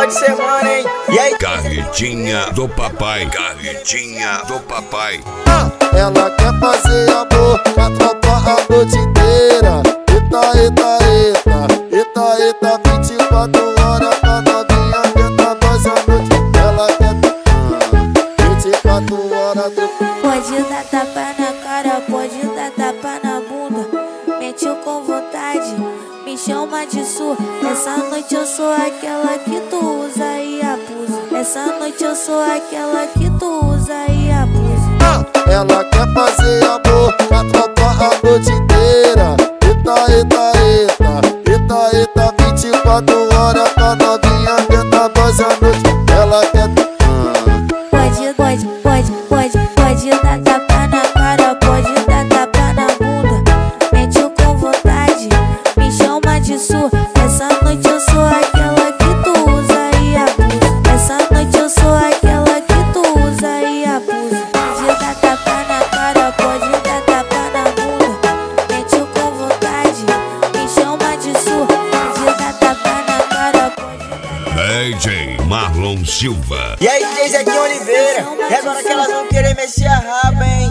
de semana, hein? E aí? Carretinha do papai, carretinha do papai. Ela quer fazer amor com a tropa a noite inteira. Eita, eita, eita, eita, eita, 24 horas com a novinha tenta nós a noite. Ela quer 24 horas do... Pode dar tapa na cara, pode dar tapa na bunda. Mete com vontade, me chama de sua. Essa noite eu sou aquela que tu usa e abusa. Essa noite eu sou aquela que tu usa e abusa. Ela quer fazer amor com a tropa a noite inteira. Eita, eita, eita, eita, eita, 24 horas com a novinha tenta nós a noite. Ela quer... Pode dar tapa na cara, pode dar tapa na bunda. Mete com vontade, me chama de sua. Essa noite eu sou aquela que tu usa e abusa. Essa noite eu sou aquela que tu usa e abusa. Pode dar tapa na cara, pode dar tapa na bunda. Mete com vontade, me chama de sua. Pode dar tapa na cara, pode dar... DJ Marlon Silva. E aí, DJ Zequinha Oliveira? E agora que elas vão querer mexer a raba, hein?